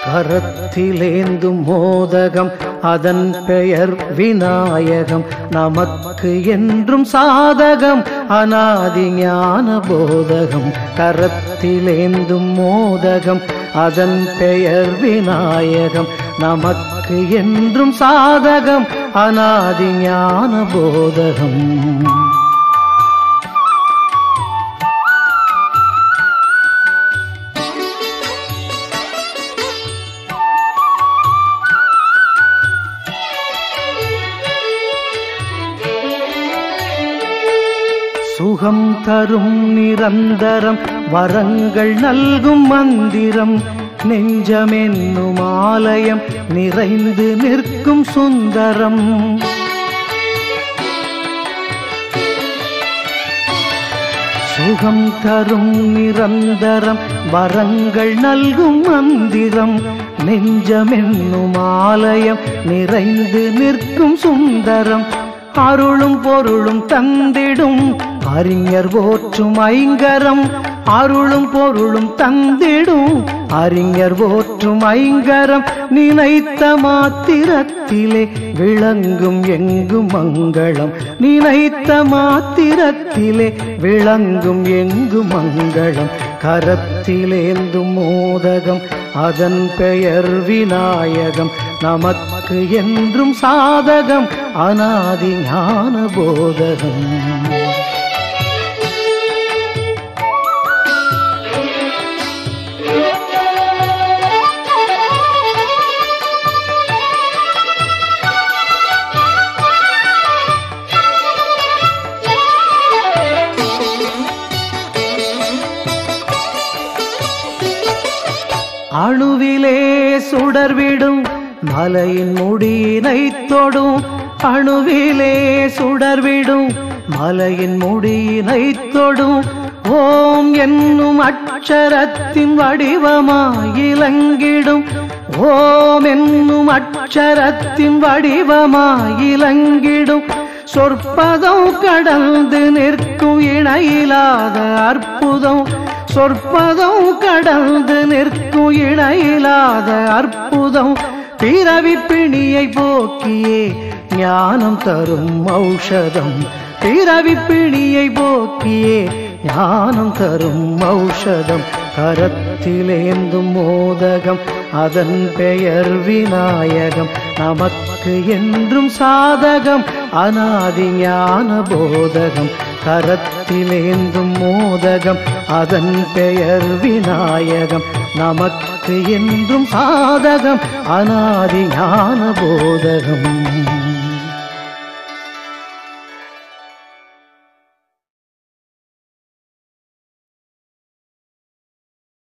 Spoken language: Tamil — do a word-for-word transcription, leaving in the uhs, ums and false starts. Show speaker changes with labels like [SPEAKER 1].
[SPEAKER 1] கரத்திலேந்தும் மோதகம் அதன் பெயர் விநாயகம் நமக்கு என்றும் சாதகம் அநாதி ஞான போதகம். கரத்திலேந்தும் மோதகம் அதன் பெயர் விநாயகம் நமக்கு என்றும் சாதகம் அநாதி ஞான போதகம். சுகம் தரும் நிரந்தரம் வரங்கள் நல்கும் மந்திரம் நெஞ்சமென்னும் ஆலயம் நிறைந்து நிற்கும் சுந்தரம். சுகம் தரும் நிரந்தரம் வரங்கள் நல்கும் மந்திரம் நெஞ்சமென்னும் ஆலயம் நிறைந்து நிற்கும் சுந்தரம். அருளும் பொருளும் தந்திடும் அறிஞர் போற்றும் ஐங்கரம். அருளும் பொருளும் தந்திடும் அறிஞர் போற்றும் ஐங்கரம் நினைத்த மாத்திரத்திலே விளங்கும் எங்கும் மங்களம். நினைத்த மாத்திரத்திலே விளங்கும் எங்கும் மங்களம். கரத்திலேந்தும் மோதகம் அதன் பெயர் விநாயகம் நமக்கு என்றும் சாதகம் அநாதி ஞான போதகம். அணுவிலே சுடர்விடும் மலையின் முடியினை தொடும். அணுவிலே சுடர்விடும் மலையின் முடியினை தொடும். ஓம் என்னும் அட்சரத்தின் வடிவமாயிலங்கிடும். ஓம் என்னும் அட்சரத்தின் வடிவமாயிலங்கிடும். சொற்பதம் கடந்து நிற்கும் இணையிலாத அற்புதம். சொற்பதம் கடந்து நிற்கும் இணையிலாத அற்புதம். பிறவி பிணியை போக்கியே ஞானம் தரும் ஔஷதம். பிறவி பிணியை போக்கியே ஞானம் தரும் ஔஷதம். கரத்திலேந்தும் மோதகம் அதன் பெயர் விநாயகம் நமக்கு என்றும் சாதகம் அநாதி ஞான போதகம். கரத்திலேந்தும் மோதகம் அதன் பெயர் விநாயகம் நமக்கு என்றும் சாதகம் அநாதி ஞான போதகம்.